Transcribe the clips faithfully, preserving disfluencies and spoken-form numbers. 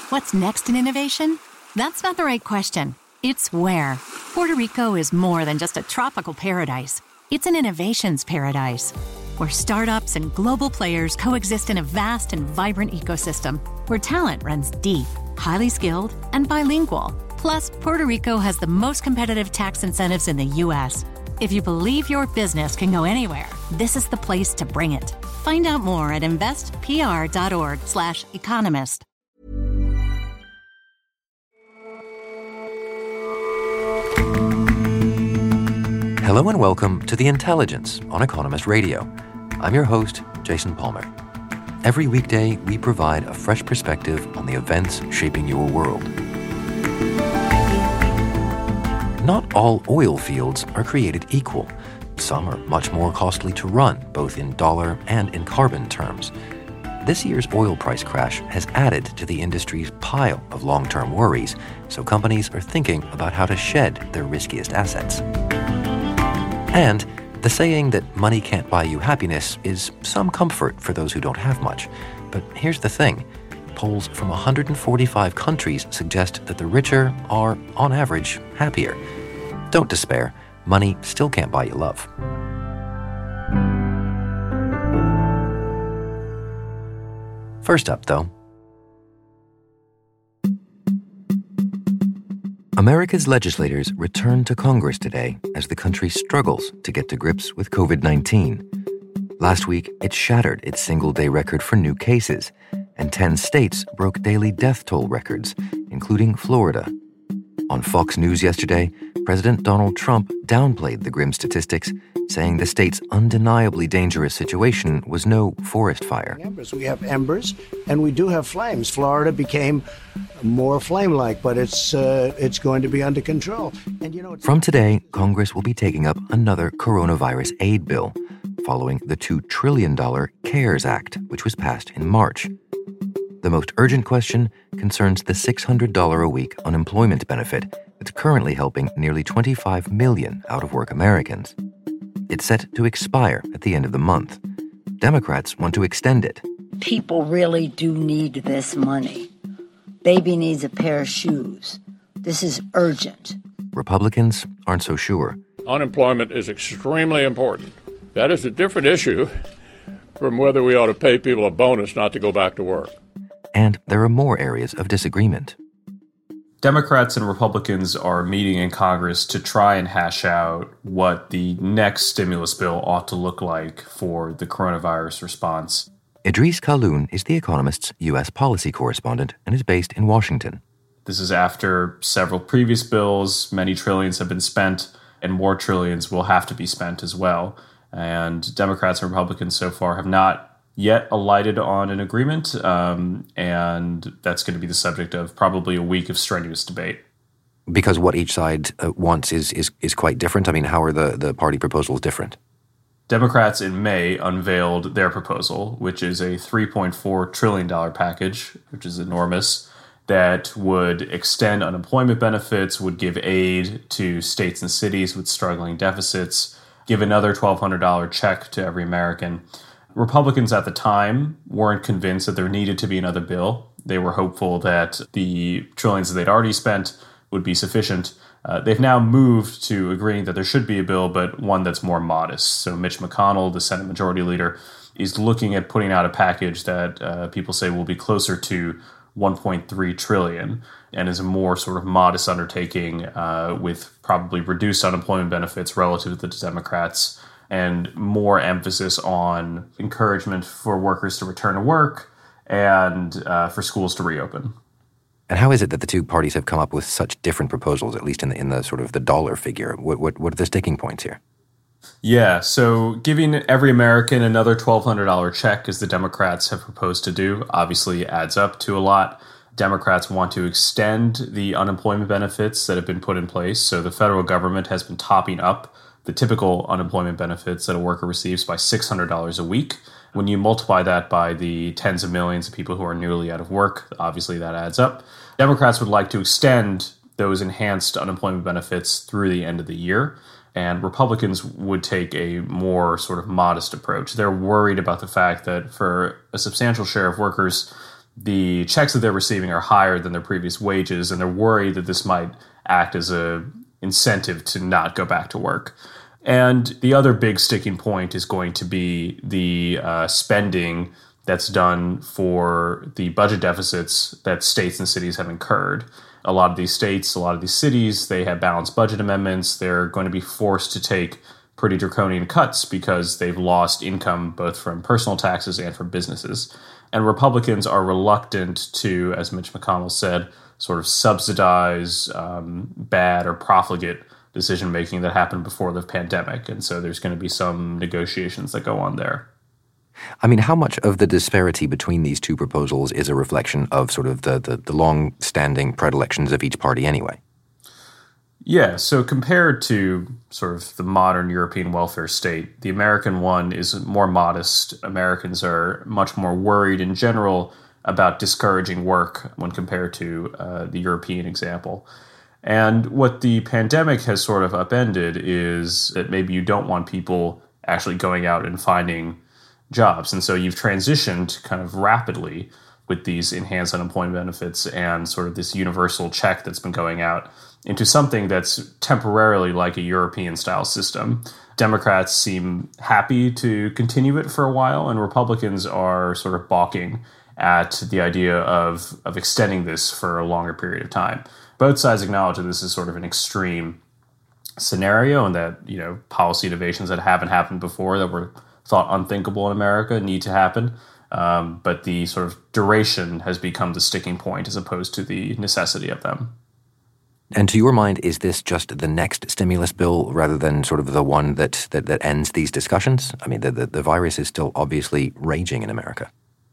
What's next in innovation? That's not the right question. It's where. Puerto Rico is more than just a tropical paradise. It's an innovations paradise, where startups and global players coexist in a vast and vibrant ecosystem, where talent runs deep, highly skilled, and bilingual. Plus, Puerto Rico has the most competitive tax incentives in the U S. If you believe your business can go anywhere, this is the place to bring it. Find out more at investpr.org slash economist. Hello and welcome to The Intelligence on Economist Radio. I'm your host, Jason Palmer. Every weekday, we provide a fresh perspective on the events shaping your world. Not all oil fields are created equal. Some are much more costly to run, both in dollar and in carbon terms. This year's oil price crash has added to the industry's pile of long-term worries, so companies are thinking about how to shed their riskiest assets. And the saying that money can't buy you happiness is some comfort for those who don't have much. But here's the thing. Polls from one hundred forty-five countries suggest that the richer are, on average, happier. Don't despair. Money still can't buy you love. First up, though. America's legislators returned to Congress today as the country struggles to get to grips with covid nineteen. Last week, it shattered its single-day record for new cases, and ten states broke daily death toll records, including Florida. On Fox News yesterday, President Donald Trump downplayed the grim statistics, saying the state's undeniably dangerous situation was no forest fire. We have embers, and we do have flames. Florida became more flame-like, but it's uh, it's going to be under control. And you know, From today, Congress will be taking up another coronavirus aid bill, following the two trillion dollars CARES Act, which was passed in March. The most urgent question concerns the six hundred dollars a week unemployment benefit that's currently helping nearly twenty-five million out-of-work Americans. It's set to expire at the end of the month. Democrats want to extend it. People really do need this money. Baby needs a pair of shoes. This is urgent. Republicans aren't so sure. Unemployment is extremely important. That is a different issue from whether we ought to pay people a bonus not to go back to work. And there are more areas of disagreement. Democrats and Republicans are meeting in Congress to try and hash out what the next stimulus bill ought to look like for the coronavirus response. Idris Khaloun is The Economist's U S policy correspondent and is based in Washington. This is after several previous bills, many trillions have been spent, and more trillions will have to be spent as well. And Democrats and Republicans so far have not yet alighted on an agreement, um, and that's going to be the subject of probably a week of strenuous debate. Because what each side uh, wants is, is is quite different? I mean, how are the, the party proposals different? Democrats in May unveiled their proposal, which is a three point four trillion dollars package, which is enormous, that would extend unemployment benefits, would give aid to states and cities with struggling deficits, give another twelve hundred dollars check to every American. Republicans at the time weren't convinced that there needed to be another bill. They were hopeful that the trillions that they'd already spent would be sufficient. Uh, they've now moved to agreeing that there should be a bill, but one that's more modest. So Mitch McConnell, the Senate Majority Leader, is looking at putting out a package that uh, people say will be closer to one point three trillion dollars and is a more sort of modest undertaking uh, with probably reduced unemployment benefits relative to the Democrats, and more emphasis on encouragement for workers to return to work and uh, for schools to reopen. And how is it that the two parties have come up with such different proposals, at least in the, in the sort of the dollar figure? What, what, what are the sticking points here? Yeah, so giving every American another twelve hundred dollars check, as the Democrats have proposed to do, obviously adds up to a lot. Democrats want to extend the unemployment benefits that have been put in place. So the federal government has been topping up the typical unemployment benefits that a worker receives by six hundred dollars a week. When you multiply that by the tens of millions of people who are newly out of work, obviously that adds up. Democrats would like to extend those enhanced unemployment benefits through the end of the year, and Republicans would take a more sort of modest approach. They're worried about the fact that for a substantial share of workers, the checks that they're receiving are higher than their previous wages, and they're worried that this might act as a incentive to not go back to work. And the other big sticking point is going to be the uh, spending that's done for the budget deficits that states and cities have incurred. A lot of these states, a lot of these cities, they have balanced budget amendments. They're going to be forced to take pretty draconian cuts because they've lost income both from personal taxes and from businesses. And Republicans are reluctant to, as Mitch McConnell said, sort of subsidize um, bad or profligate decision-making that happened before the pandemic. And so there's going to be some negotiations that go on there. I mean, how much of the disparity between these two proposals is a reflection of sort of the, the, the long-standing predilections of each party anyway? Yeah, so compared to sort of the modern European welfare state, the American one is more modest. Americans are much more worried in general about discouraging work when compared to uh, the European example. And what the pandemic has sort of upended is that maybe you don't want people actually going out and finding jobs. And so you've transitioned kind of rapidly with these enhanced unemployment benefits and sort of this universal check that's been going out into something that's temporarily like a European-style system. Democrats seem happy to continue it for a while, and Republicans are sort of balking at the idea of, of extending this for a longer period of time. Both sides acknowledge that this is sort of an extreme scenario and that, you know, policy innovations that haven't happened before that were thought unthinkable in America need to happen. Um, but the sort of duration has become the sticking point as opposed to the necessity of them. And to your mind, is this just the next stimulus bill rather than sort of the one that that, that ends these discussions? I mean, the, the, the virus is still obviously raging in America.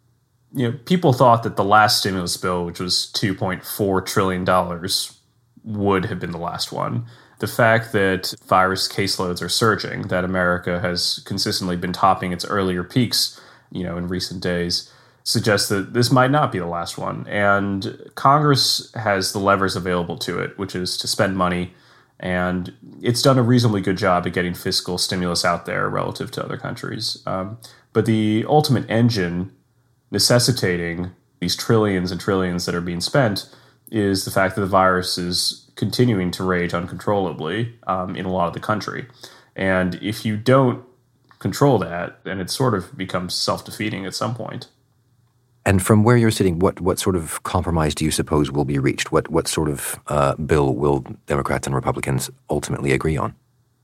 You know, people thought that the last stimulus bill, which was two point four trillion dollars, would have been the last one. The fact that virus caseloads are surging, that America has consistently been topping its earlier peaks, you know, in recent days, suggests that this might not be the last one. And Congress has the levers available to it, which is to spend money. And it's done a reasonably good job at getting fiscal stimulus out there relative to other countries. Um, but the ultimate engine necessitating these trillions and trillions that are being spent is the fact that the virus is continuing to rage uncontrollably um, in a lot of the country. And if you don't control that, then it sort of becomes self-defeating at some point. And from where you're sitting, what, what sort of compromise do you suppose will be reached? What what sort of uh, bill will Democrats and Republicans ultimately agree on?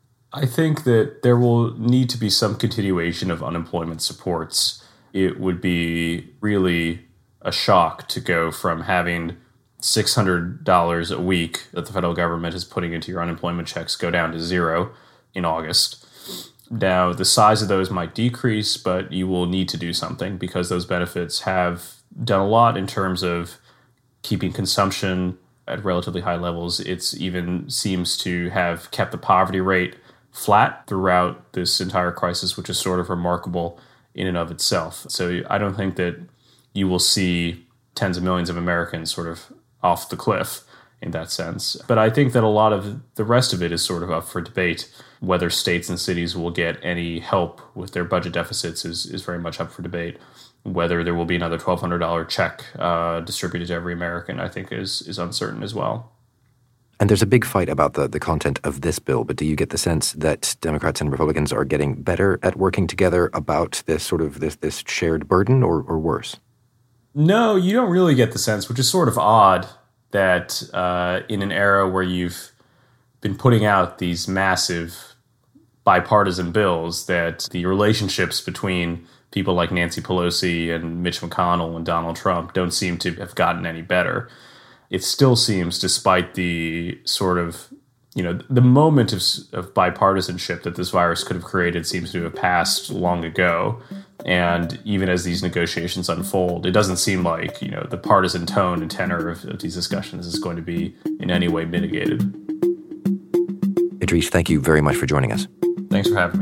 I think that there will need to be some continuation of unemployment supports. It would be really a shock to go from having six hundred dollars a week that the federal government is putting into your unemployment checks go down to zero in August. Now, the size of those might decrease, but you will need to do something because those benefits have done a lot in terms of keeping consumption at relatively high levels. It's even seems to have kept the poverty rate flat throughout this entire crisis, which is sort of remarkable in and of itself. So I don't think that you will see tens of millions of Americans sort of off the cliff in that sense. But I think that a lot of the rest of it is sort of up for debate. Whether states and cities will get any help with their budget deficits is, is very much up for debate. Whether there will be another twelve hundred dollars check uh, distributed to every American, I think, is is uncertain as well. And there's a big fight about the, the content of this bill, but do you get the sense that Democrats and Republicans are getting better at working together about this sort of this this shared burden, or, or worse? No, you don't really get the sense, which is sort of odd that uh, in an era where you've been putting out these massive bipartisan bills, that the relationships between people like Nancy Pelosi and Mitch McConnell and Donald Trump don't seem to have gotten any better. It still seems, despite the sort of, you know, the moment of, of bipartisanship that this virus could have created seems to have passed long ago. And even as these negotiations unfold, it doesn't seem like, you know, the partisan tone and tenor of, of these discussions is going to be in any way mitigated. Idrees, thank you very much for joining us. Thanks for having me.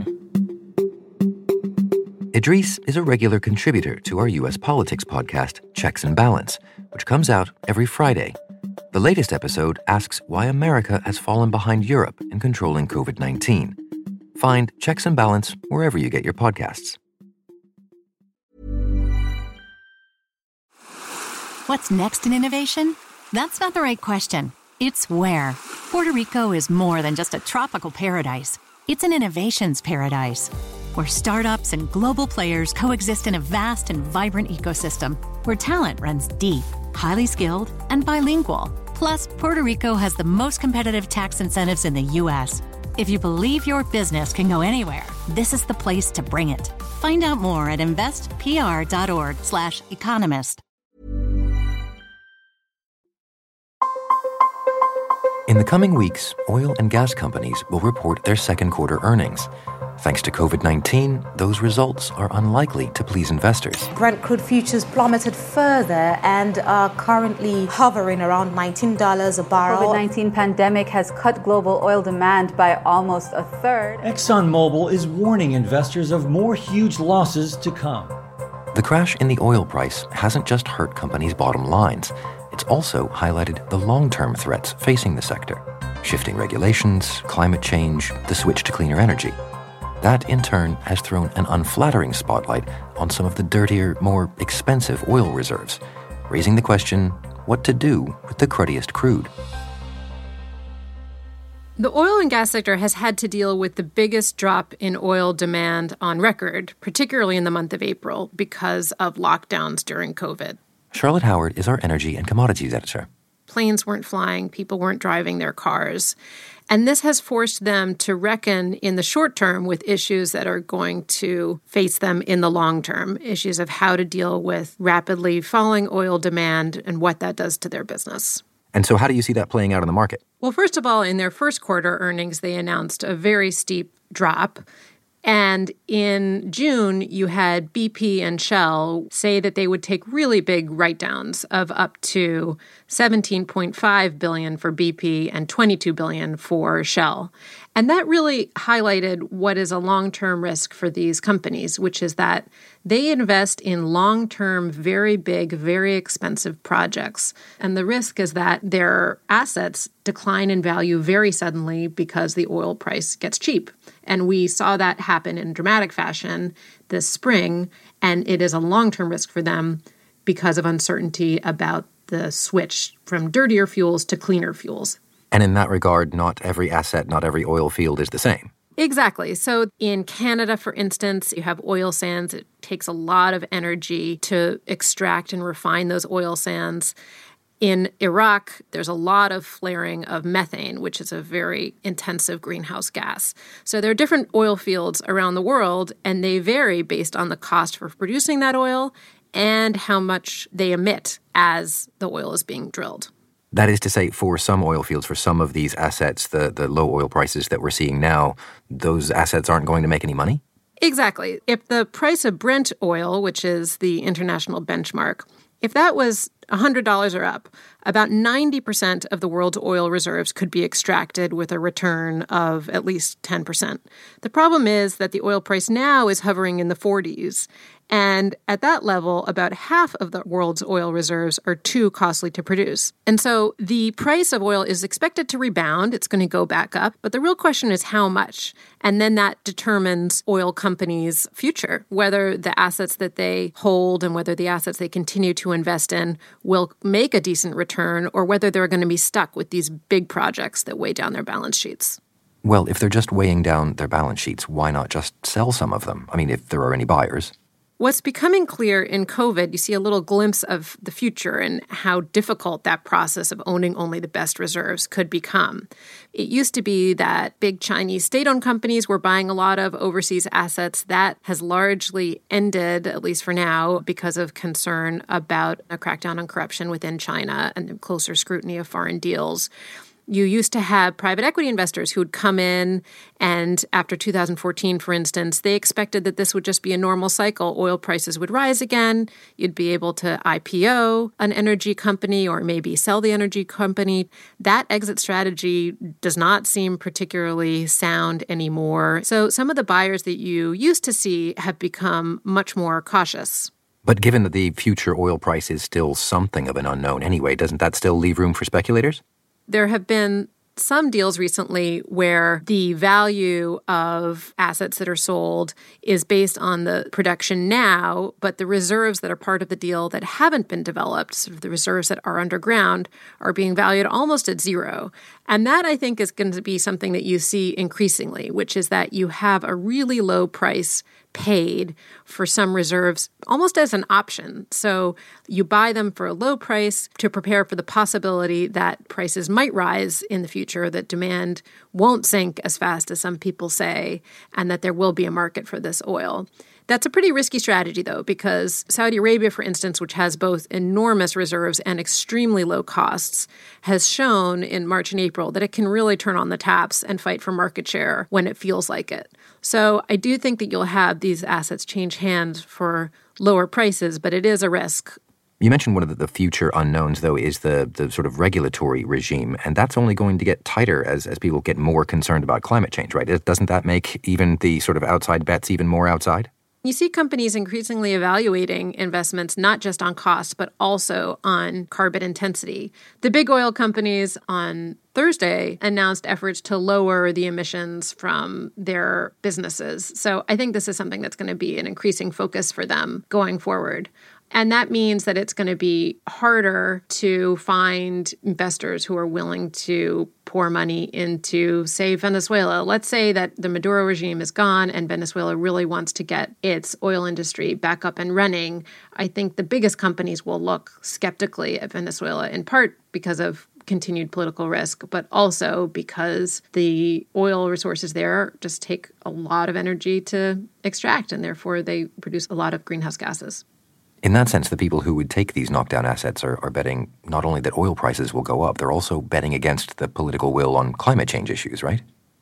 Idrees is a regular contributor to our U S politics podcast, Checks and Balance, which comes out every Friday. The latest episode asks why America has fallen behind Europe in controlling covid nineteen. Find Checks and Balance wherever you get your podcasts. What's next in innovation? That's not the right question. It's where. Puerto Rico is more than just a tropical paradise. It's an innovations paradise, where startups and global players coexist in a vast and vibrant ecosystem, where talent runs deep, highly skilled, and bilingual. Plus, Puerto Rico has the most competitive tax incentives in the U S. If you believe your business can go anywhere, this is the place to bring it. Find out more at investpr.org slash economist. In the coming weeks, oil and gas companies will report their second quarter earnings. Thanks to covid nineteen, those results are unlikely to please investors. Brent crude futures plummeted further and are currently hovering around nineteen dollars a barrel. covid nineteen pandemic has cut global oil demand by almost a third. ExxonMobil is warning investors of more huge losses to come. The crash in the oil price hasn't just hurt companies' bottom lines. It's also highlighted the long-term threats facing the sector. Shifting regulations, climate change, the switch to cleaner energy. That, in turn, has thrown an unflattering spotlight on some of the dirtier, more expensive oil reserves, raising the question, what to do with the cruddiest crude? The oil and gas sector has had to deal with the biggest drop in oil demand on record, particularly in the month of April, because of lockdowns during COVID. Charlotte Howard is our energy and commodities editor. Planes weren't flying, people weren't driving their cars. And this has forced them to reckon in the short term with issues that are going to face them in the long term, issues of how to deal with rapidly falling oil demand and what that does to their business. And so how do you see that playing out in the market? Well, first of all, in their first quarter earnings, they announced a very steep drop. And in June, you had B P and Shell say that they would take really big write-downs of up to seventeen point five billion dollars for B P and twenty-two billion dollars for Shell. And that really highlighted what is a long-term risk for these companies, which is that they invest in long-term, very big, very expensive projects. And the risk is that their assets decline in value very suddenly because the oil price gets cheap. And we saw that happen in dramatic fashion this spring, and it is a long-term risk for them because of uncertainty about the switch from dirtier fuels to cleaner fuels. And in that regard, not every asset, not every oil field is the same. Exactly. So in Canada, for instance, you have oil sands. It takes a lot of energy to extract and refine those oil sands. In Iraq, there's a lot of flaring of methane, which is a very intensive greenhouse gas. So there are different oil fields around the world, and they vary based on the cost for producing that oil and how much they emit as the oil is being drilled. That is to say, for some oil fields, for some of these assets, the, the low oil prices that we're seeing now, those assets aren't going to make any money? Exactly. If the price of Brent oil, which is the international benchmark, if that was one hundred dollars or up, about ninety percent of the world's oil reserves could be extracted with a return of at least ten percent. The problem is that the oil price now is hovering in the forties. And at that level, about half of the world's oil reserves are too costly to produce. And so the price of oil is expected to rebound. It's going to go back up. But the real question is how much? And then that determines oil companies' future, whether the assets that they hold and whether the assets they continue to invest in will make a decent return, or whether they're going to be stuck with these big projects that weigh down their balance sheets. Well, if they're just weighing down their balance sheets, why not just sell some of them? I mean, if there are any buyers. What's becoming clear in COVID, you see a little glimpse of the future and how difficult that process of owning only the best reserves could become. It used to be that big Chinese state-owned companies were buying a lot of overseas assets. That has largely ended, at least for now, because of concern about a crackdown on corruption within China and closer scrutiny of foreign deals. You used to have private equity investors who would come in, and after two thousand fourteen, for instance, they expected that this would just be a normal cycle. Oil prices would rise again. You'd be able to I P O an energy company or maybe sell the energy company. That exit strategy does not seem particularly sound anymore. So some of the buyers that you used to see have become much more cautious. But given that the future oil price is still something of an unknown anyway, doesn't that still leave room for speculators? There have been some deals recently where the value of assets that are sold is based on the production now, but the reserves that are part of the deal that haven't been developed, sort of the reserves that are underground, are being valued almost at zero. And that, I think, is going to be something that you see increasingly, which is that you have a really low price paid for some reserves almost as an option. So you buy them for a low price to prepare for the possibility that prices might rise in the future, that demand won't sink as fast as some people say, and that there will be a market for this oil. That's a pretty risky strategy, though, because Saudi Arabia, for instance, which has both enormous reserves and extremely low costs, has shown in March and April that it can really turn on the taps and fight for market share when it feels like it. So I do think that you'll have these assets change hands for lower prices, but it is a risk. You mentioned one of the future unknowns, though, is the, the sort of regulatory regime, and that's only going to get tighter as, as people get more concerned about climate change, right? Doesn't that make even the sort of outside bets even more outside? You see companies increasingly evaluating investments not just on cost, but also on carbon intensity. The big oil companies on Thursday announced efforts to lower the emissions from their businesses. So I think this is something that's going to be an increasing focus for them going forward. And that means that it's going to be harder to find investors who are willing to pour money into, say, Venezuela. Let's say that the Maduro regime is gone and Venezuela really wants to get its oil industry back up and running. I think the biggest companies will look skeptically at Venezuela, in part because of continued political risk, but also because the oil resources there just take a lot of energy to extract, and therefore they produce a lot of greenhouse gases. In that sense, the people who would take these knockdown assets are, are betting not only that oil prices will go up, they're also betting against the political will on climate change issues, right?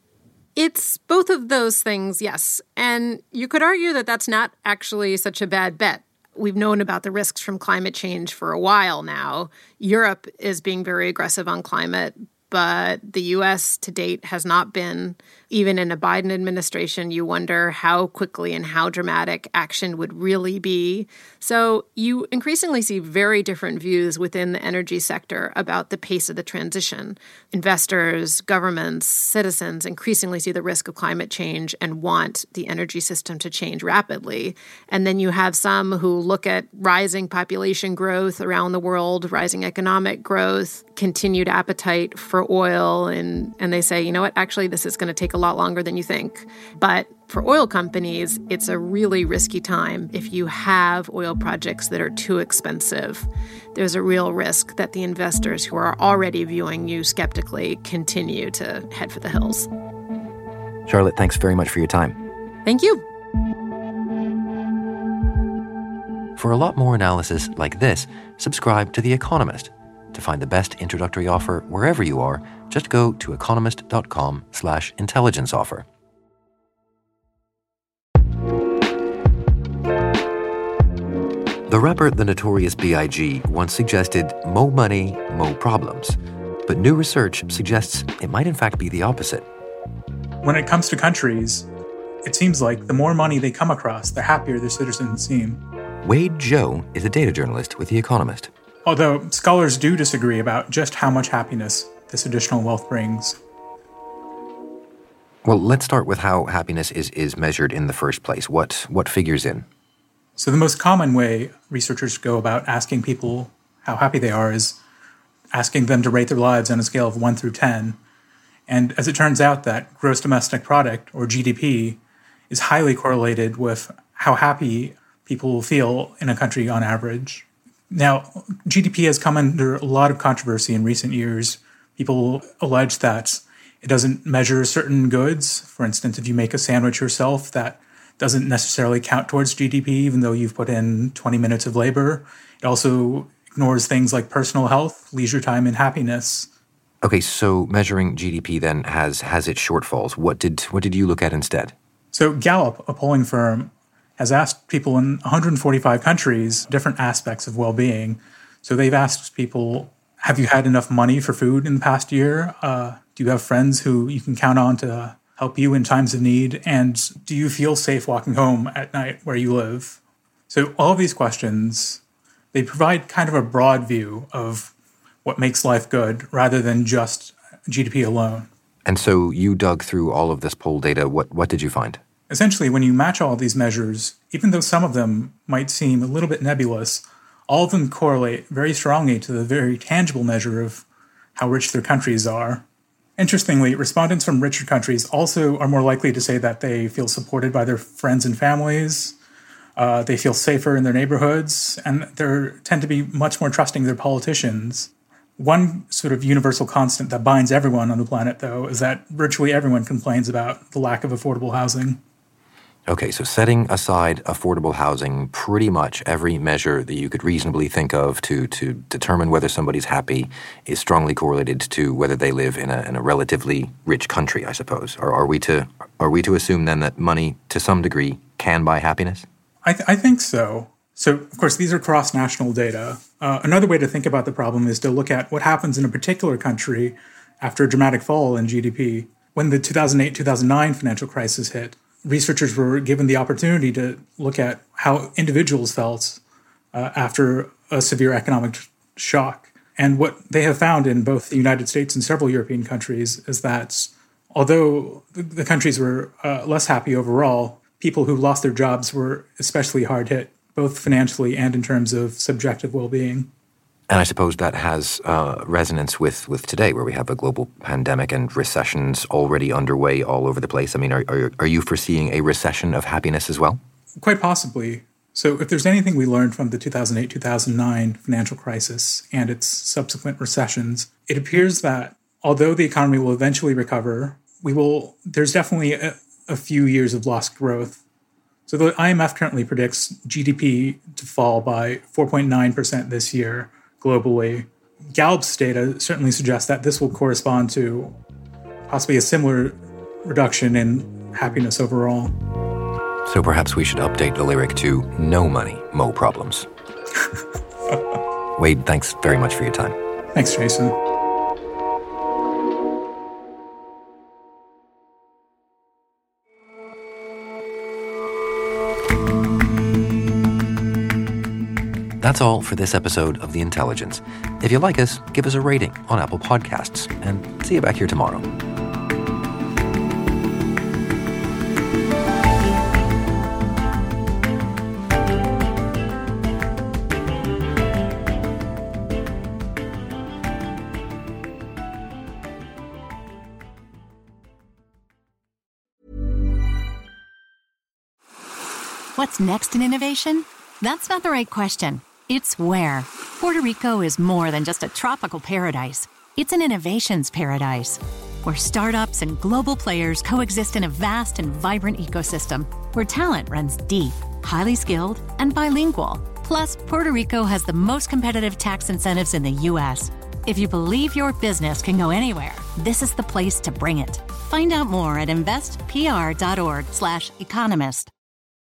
It's both of those things, yes. And you could argue that that's not actually such a bad bet. We've known about the risks from climate change for a while now. Europe is being very aggressive on climate, but the U S to date has not been. Even in a Biden administration, you wonder how quickly and how dramatic action would really be. So you increasingly see very different views within the energy sector about the pace of the transition. Investors, governments, citizens increasingly see the risk of climate change and want the energy system to change rapidly. And then you have some who look at rising population growth around the world, rising economic growth, continued appetite for oil, and, and they say, you know what, actually this is going to take a lot longer than you think. But for oil companies, it's a really risky time. If you have oil projects that are too expensive, there's a real risk that the investors who are already viewing you skeptically continue to head for the hills. Charlotte, thanks very much for your time. Thank you. For a lot more analysis like this, subscribe to The Economist. To find the best introductory offer wherever you are, just go to economist.com slash intelligence offer. The rapper The Notorious B I G once suggested mo money, mo problems. But new research suggests it might in fact be the opposite. When it comes to countries, it seems like the more money they come across, the happier their citizens seem. Wade Zhou is a data journalist with The Economist. Although scholars do disagree about just how much happiness this additional wealth brings. Well, let's start with how happiness is, is measured in the first place. What what figures in? So the most common way researchers go about asking people how happy they are is asking them to rate their lives on a scale of one through ten. And as it turns out, that gross domestic product, or G D P, is highly correlated with how happy people feel in a country on average. Now, G D P has come under a lot of controversy in recent years. People allege that it doesn't measure certain goods. For instance, if you make a sandwich yourself, that doesn't necessarily count towards G D P, even though you've put in twenty minutes of labor. It also ignores things like personal health, leisure time, and happiness. Okay, so measuring G D P then has has its shortfalls. What did what did you look at instead? So Gallup, a polling firm, has asked people in one hundred forty-five countries different aspects of well-being. So they've asked people, have you had enough money for food in the past year? Uh, do you have friends who you can count on to help you in times of need? And do you feel safe walking home at night where you live? So all of these questions, they provide kind of a broad view of what makes life good rather than just G D P alone. And so you dug through all of this poll data. What, what did you find? Essentially, when you match all these measures, even though some of them might seem a little bit nebulous, all of them correlate very strongly to the very tangible measure of how rich their countries are. Interestingly, respondents from richer countries also are more likely to say that they feel supported by their friends and families, uh, they feel safer in their neighborhoods, and they tend to be much more trusting of their politicians. One sort of universal constant that binds everyone on the planet, though, is that virtually everyone complains about the lack of affordable housing. Okay, so setting aside affordable housing, pretty much every measure that you could reasonably think of to to determine whether somebody's happy is strongly correlated to whether they live in a in a relatively rich country, I suppose. Or are we to are we to assume then that money, to some degree, can buy happiness? I, th- I think so. So, of course, these are cross-national data. Uh, another way to think about the problem is to look at what happens in a particular country after a dramatic fall in G D P. When the two thousand eight two thousand nine financial crisis hit, researchers were given the opportunity to look at how individuals felt uh, after a severe economic shock. And what they have found in both the United States and several European countries is that although the, the countries were uh, less happy overall, people who lost their jobs were especially hard hit, both financially and in terms of subjective well-being. And I suppose that has uh, resonance with, with today, where we have a global pandemic and recessions already underway all over the place. I mean, are, are, are you foreseeing a recession of happiness as well? Quite possibly. So if there's anything we learned from the two thousand eight two thousand nine financial crisis and its subsequent recessions, it appears that although the economy will eventually recover, we will. there's definitely a, a few years of lost growth. So the I M F currently predicts G D P to fall by four point nine percent this year, globally. Gallup's data certainly suggests that this will correspond to possibly a similar reduction in happiness overall. So perhaps we should update the lyric to "No money, mo problems." Wade, thanks very much for your time. Thanks, Jason. That's all for this episode of The Intelligence. If you like us, give us a rating on Apple Podcasts, and see you back here tomorrow. What's next in innovation? That's not the right question. It's where. Puerto Rico is more than just a tropical paradise. It's an innovations paradise, where startups and global players coexist in a vast and vibrant ecosystem, where talent runs deep, highly skilled, and bilingual. Plus, Puerto Rico has the most competitive tax incentives in the U S. If you believe your business can go anywhere, this is the place to bring it. Find out more at investpr.org slash economist.